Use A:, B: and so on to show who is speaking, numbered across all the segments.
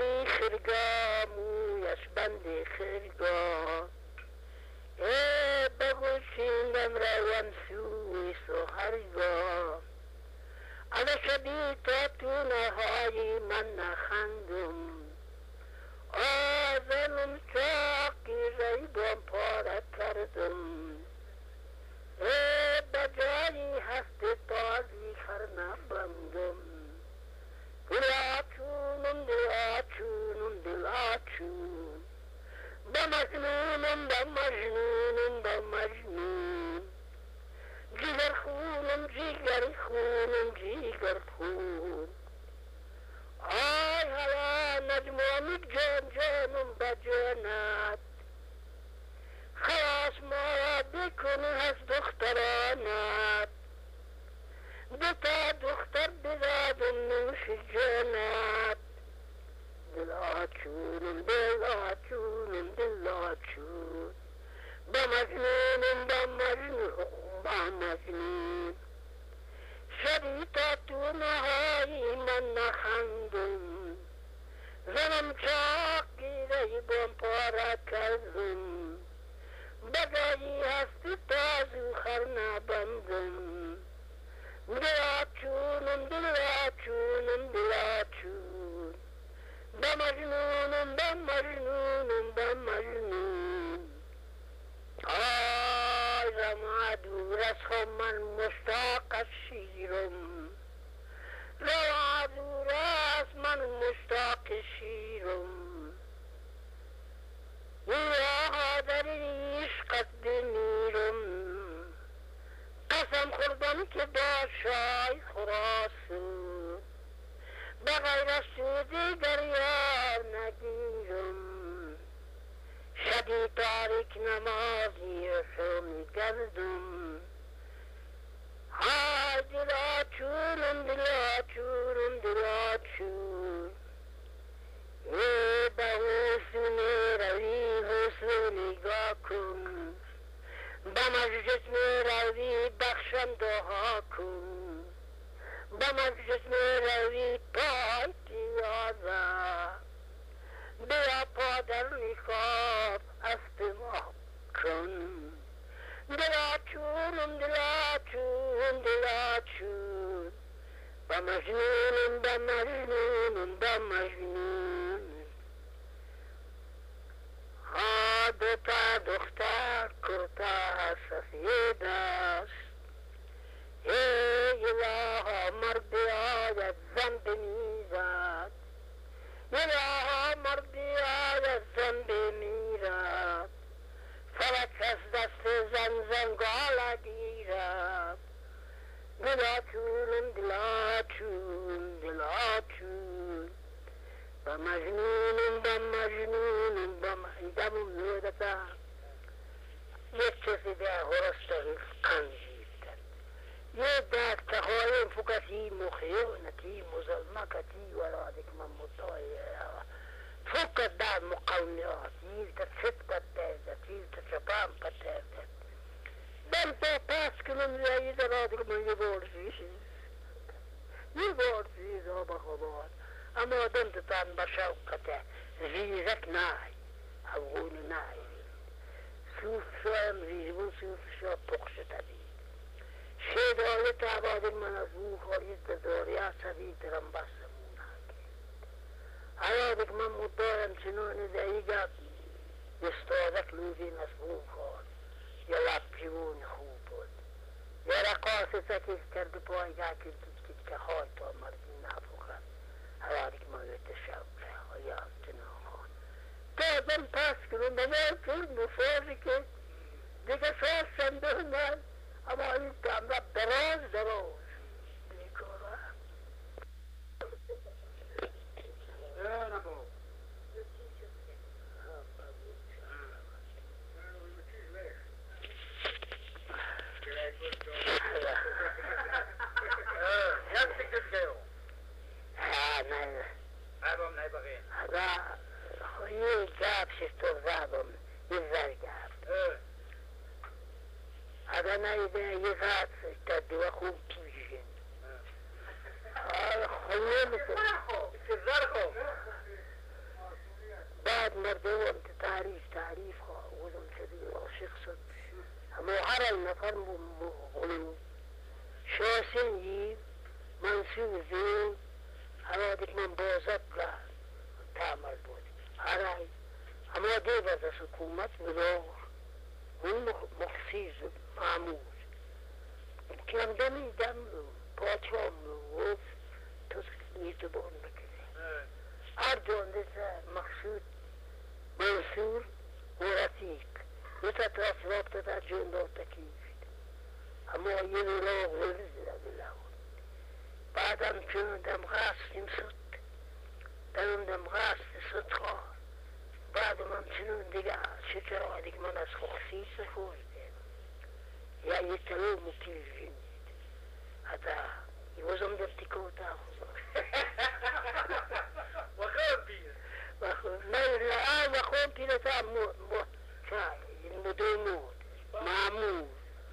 A: بندی خرگاه مویش بندی خرگاه بگوشیندم روان سوی سهرگاه اما شبی تا تو نهایی من نخندم آزنم چاقی ریبم پاره کردم بجایی هست تازی خر نبندم دلاچونم دلاچونم دلاچون بمجنونم بمجنونم بمجنون جگر خونم جگر خونم جگر خون آی هلا نجمانم جان جانم بجانت خلاص ما بکن از دخترانت دوتا دختر بدادم نوش جانت دلاچونم دلاچونم دلاچون بمجنونم بمجنون بمجنون شبی تا تو نهایی من نخندم زنم چاقی ریبم پاره کردم بجایی هستی تازو خر نبندم دلاچونم دلاچونم دلاچون بمجنونم بمجنونم بمجنون آی رما دور از خود من مشتاق از شیرم رما دور از من مشتاق شیرم یا در عشقت بمیرم قسم خوردم که با شای خراسون بغیر از تو دیگر یار نگیرم شبی تاریک نمازی رو میگردم های دلاچونم دلاچونم دلاچون به حسن روی حسن نگاه کن به مجلس روی بخشم دعا کن به مجلس روی پای تیازه بیا پادر نخواب استماع کن دلاچونم دلاچون دلاچون به مجنونم به مجنونم به مجنون ها دوتا دختر کرتا سفید است ای الها مرد آید زن بمیرد الها مرد آید زن بمیرد فلک از دست زن زنگال گیرد دلاچونم دلاچون دلاچون به مجنونم به مجنونم به مجنونم زودتا یک چیزی به هرسته قنجید کرد یه دست تخوایم فکتی مخیونتی مظلمکتی ولادک من مطایه فکت در مقاومیات یلتا صدقت درده یلتا چپام پترده ben paskunun yayıda radık mı yuvarcıyız. Yuvarcıyız o bakılar. Ama adam tutan başavkate zizek nay. Avgunu nay. Suf şoyam zizbun suf şo pokşu tabi. Şeydalı tabadın manazmu khoriyet de doriya sabit rambasımuna ki. Ayadık man muddarım çinoni zayiga bistadak luzi nasbun khor. یا لبجون خوب بود یا رقاص سکیز کرد پای که که خواهد تا مردی نفخم هواری که مایت شوقه یا تناخان دادم پس کنم بمای چون مفاظی که دیگه ساز سنده من اما این کاملا دراز بیکاره
B: نبو
A: یه گاب شستر زدم یه زر گاب اگر نیده یه زد تا دو خوب پیشین خیلی میکنم
B: چه زر خوب
A: بعد مردم تعریف ها وزن شدید عاشق شد اما هر نفر غلو شاسن یی منصور زین هرادک من بازد لا تعمل بود هرای اما دیو از حکومت بلور اون مخصیص معمول کم دمی دم پادشاه ملوف نیتو بون بکنه اردوان دیسه مقصود منصور و رفیق دیسه تاس وقت تا جون دو تکیفید اما یه نلو غلزه بلاو بعدم چون دم غاستیم سد دم غاست سد خواه بعد من چنون دیگه شکر دیگه من از خصیص خوردم یا یه تلو مکیل جنید حتی یوزم در تکوتا خوزم
B: وخون بيه
A: وخون بيه تا المدومود معمول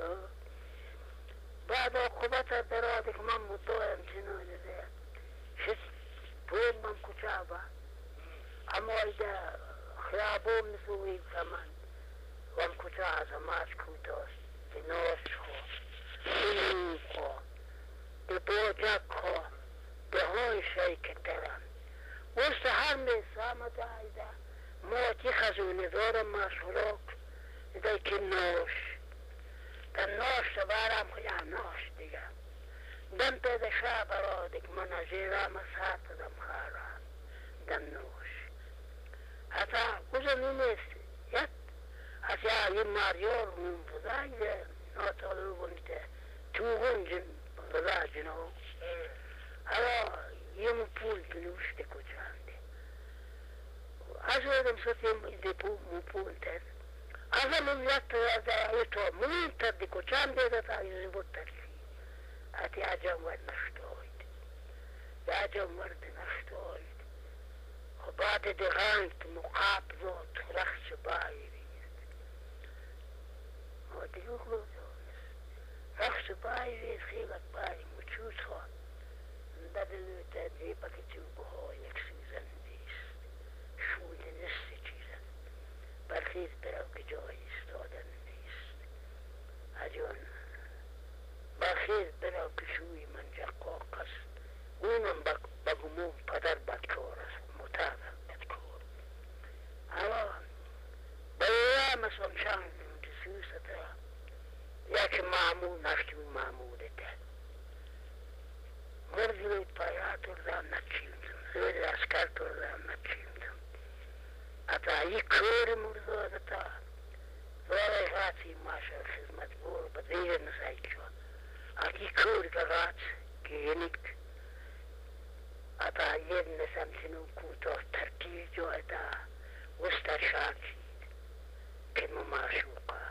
A: بعد عقوبت درادك من مدوهم شنو ده شس طول من كتابة اما اذا خيابون مسوي كمان وان كتابة ماش كوتوس بنوش خو بنوش خو ببوجك خو بهوي شيء كتران وستهر من سامة اذا موتي خزوني دورا ما شروك اذا كنوش الناش تبارم خیام ناش دیگه دم پیدا شاب را دیگ من زیرا مسات دم خاران دم نوش حتی وزن نیست یت حتی یه ماریور من بزای ناتالو بنده توغن جن بزا جنو حالا یه مپول بنوش دی کچانده از ویدم ستیم دی مپول تر از من یت از ایتو من تردی کچان دیده تا یزبود ترسی اتی عجم ورد نشتوید عجم ورد نشتوید و بعد دیغانت مقابضات رخش باید و دیگه خلوز رخش باید خیلت باید مچوز خواد دادلو تدریبا که تو بها یک سیزن دیست شوله نستی چیزن برخیز برو که جای استادن نیست اجون برخیز برو که شوی من جقاق است اونم بگمون پدر بدکار است متعرف بدکار اما باید مثلا شان سوسته یکی معمول نشتیم معموله ده مرزوی پایات ردام نچیمدم زوی اسکر ردام نچیمدم اتا یک کور مرزو دتا زوی غاتی ماشا خدمت بور بدیر نسایی چو اتا یک کور که غات که ینک اتا ید نسم چنو کوتا ترکیز جو اتا وستا شاکید که مماشوقا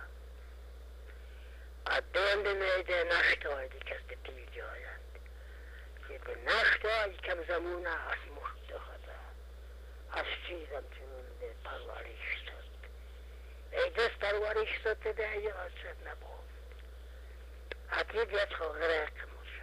A: ادوان دنیده نشتایدی کس دپیل جایند که نشتایی کم زمونه از مختخدا از چیزم چنون ده پروریش شد ای دست پروریش شد ده یا شد نبود حتید یاد خو غرق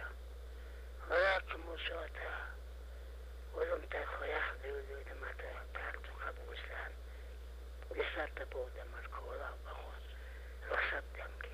A: موشا تا وزم تا خویخ دو متا تاکتو قبوزلن بسرت بودم از کولا بخون رخصت دم که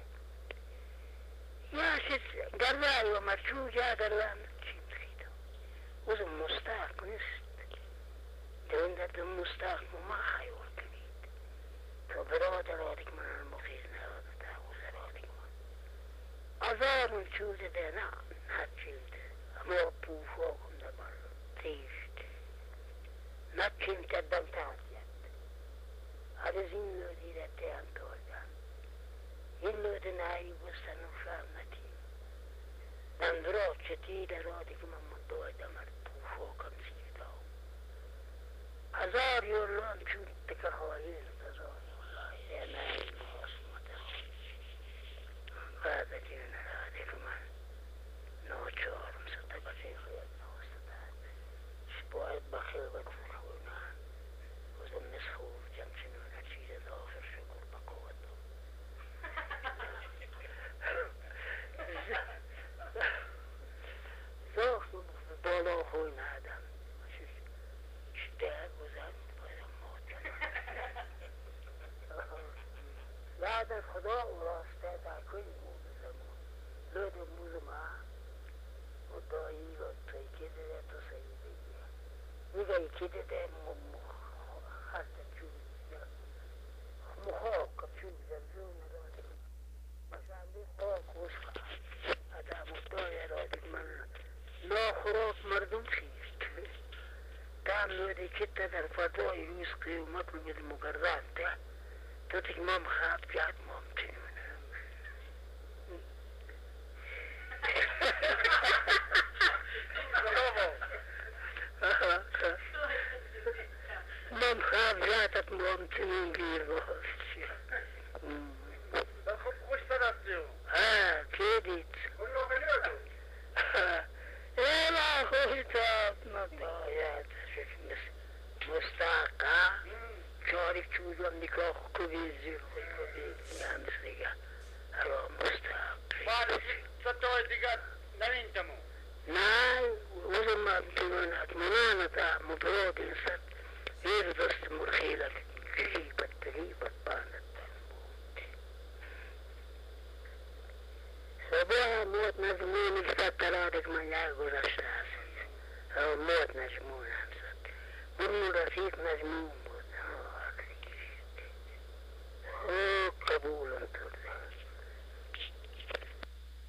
A: یا شد گردای و مرچو جا گردان چیم خیدو وزم مستاق نیست دون در دم مستاق ما خیور کنید تو برادر آدک من المخیز نراد تا وزر آدک من ازارون چوزه ده نه نچیمده اما پوفا کنده بر تیشت نچیمده دم تاکید هر این لودی ده تیان توردن این لود نایی بستن و شام نتیم دندرا چتی ده رادی که من مدوی دمر پوفا کن سیداو هزار یولان چون تکه خواهیز تزار والله یا نایی بخصمت قادر جون رادی که من ناچارم ستا بسیخ یاد نوستد شباید بخیر بکن خونان وزم نسخور جمشنون چیز داخل شکر بقوتو زاخ بالا خوی نادم شده گذر باید موت کنم وراسته در کوی موزمون لود موزما و دایی و توی که دیده تو سیدگی میگه که دیده حتی چوب مخاک چوب زمزون داده مثلا بی خاک وشخا حتی مختای داده من ناخراک مردم خیست دام لوده که در فضای روز قیومت رو بید مقرران ده تو تک مام خواب جاد مام تنونه مام خواب جادت مام تنون گیر باست
B: خب خوش طرفتیو
A: که دید
B: کلو بلیدو
A: ایلا خوش تاب نداید مستاقا چاری چوزم نکاح کبی زیر خوی کبی گندس دیگه هوا مستاق
B: بعد ستای دیگر نوینتمو
A: نه وزن ما بتنونات منانتا مبرود انسان غير دست مرخيلة قريبة بانت صباح موت نجمون الفتراتك من يعقل الشاس أو موت نجمون أنسات برنو رفيق نجمون بود قبول انتر